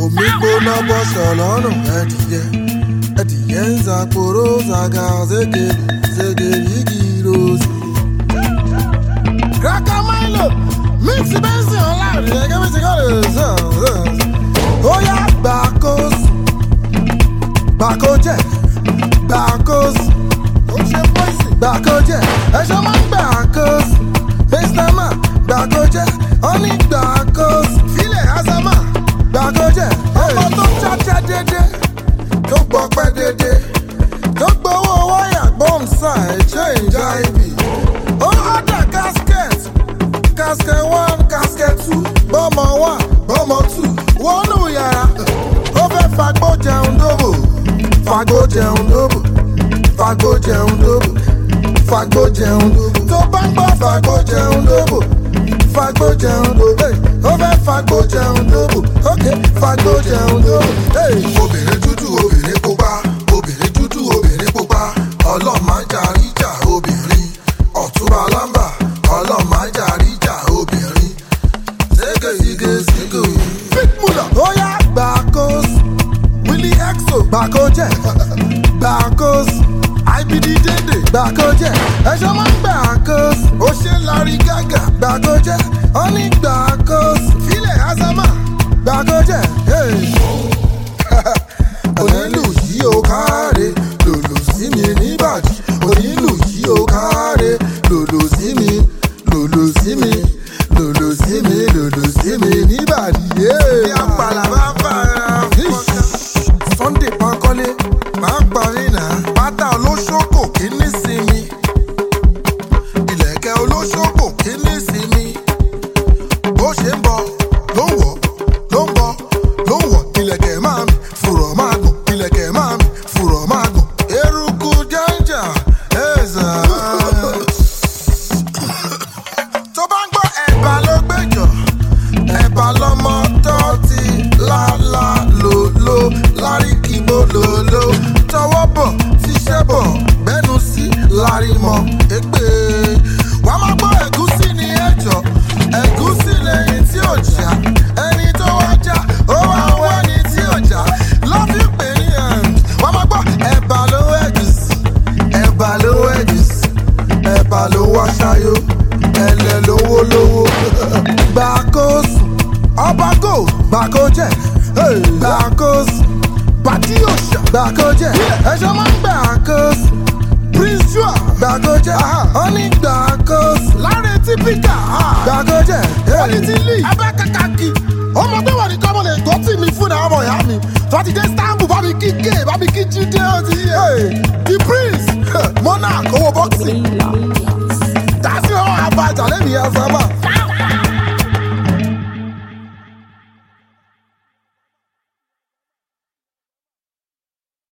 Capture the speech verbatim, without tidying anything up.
Omi gbóná bọ́ṣọ̀ lọ́rùn ẹ̀dìyẹ. Ẹ̀dìyẹ ń zàpòrò zàgà zégèlè zégèlè gíròsì. Kraka Milo mix bẹ́ńsì online ẹ̀gẹ́ mi ti kọ́ lè sàn sàn. Ó yá gbàkóso gbàkójẹ́ gbàkóso. Ó ṣe pọ́ìsì gbàkójẹ́ ẹ̀ṣọ́ máa ń gbàkóso. Mẹ́sítàmà gbàkójẹ́ ó ní gbàkóso. Fílẹ̀ Azama gbàkójẹ́ ọmọ tó cháchá dédé tó gbọ́pẹ́ dédé tó gbowó wáyà gbọ́nsá ẹ̀jẹ̀ ìjà ibi. Ó ọ̀dà casket casket one casket two bọ́mọ one bọ́mọ two wọnú yàrá. Ó fẹ́ fagbó jẹun dóbò fagbó jẹun dóbò fagbó jẹun dóbò fagbó jẹun dóbò. Tó bá ń gbọ́ fagbó jẹun dóbò fagbó jẹun dóbò. Ó fẹ́ fagbó jẹun dóbò ok fagbó jẹun dóbò. Obìnrin dúdú obìnrin pupa obìnrin dúdú obìnrin pupa ọlọ́màjà ríjà obìnrin ọ̀túnba lámbà ọlọ́màjà ríjà obìnrin. Zege zige zige. Fitmula ó yá gbàkóso Willie Exo gbàkójẹ́ gbàkóso I B D dédé gbàkójẹ́ ẹ̀ṣọ́ máa ń gbàkóso. Ó ṣe Larry Gaga gbàkójẹ́ ó ní gbàkóso. Fílẹ̀ Azama gbàkójẹ́. Onílù yìí ó káre lòlò sí mi níbàdí. Onílù yìí ó káre lòlò sí mi lòlò sí mi lòlò sí mi lòlò sí mi níbàdí. Bí apàlà bá fara fọ́nká. Sunday Bankole máa ń parí náà. Pátá olóṣòkò kí ní sinmi. Ìlẹ̀kẹ̀ olóṣòkò kí ní sinmi. Bó ṣe ń bọ̀ ló ń wọ̀ ló ń bọ̀ ló ń wọ̀. Ìlẹ̀kẹ̀ máa mi fùrọ̀ máa gùn. Ìlẹ̀kẹ̀ máa mi fùrọ̀ máa gùn. Eruku jẹ́njà ẹ̀zà. Tó bá ń gbọ́ ẹ̀bà ló gbẹ́jọ́. Ẹ̀bà lọmọ tó ti lálá lòló láríkì bó lòló. Tọwọ́ bọ̀ tíṣẹ́ bọ̀ gbẹ́nu sí lárímọ̀ ègbè. Wàá máa gbọ́ ẹ̀gúsí ní ẹ̀jọ̀. Ẹ̀gúsí lẹ́yìn tí ò já. Ẹni tó wá já ó wá ń wá ní tí ò já. Lọ́fí pè ní ẹ̀ǹd. Wàá máa gbọ́ ẹ̀bà ló ẹ̀gúsí. Ẹ̀bà ló ẹ̀gúsí. Ẹ̀bà ló wá ṣayó. Ẹlẹ́ lówó lówó. Gbàkóso ọba go gbàkójẹ́ gbàkóso. Pàtí òṣà gbàkójẹ́ ẹ̀ṣọ́ máa ń gbàkóso. Prince Joa gbàkójẹ́ ó ní gbàkóso. Láre típíkà gbàkójẹ́ quality league abẹ́kàkàkì. Ọmọ tó wà ní kọ́mọ lè tó tì mí fún àwọn ọmọ ìyá mi. Tọ́tí dé Istanbul bá mi kí gé bá mi kí jíde ọtí. The Prince Monarch owó boxing. Dásí ọ̀hún àbájá lẹ́mìí ẹ̀ sábà.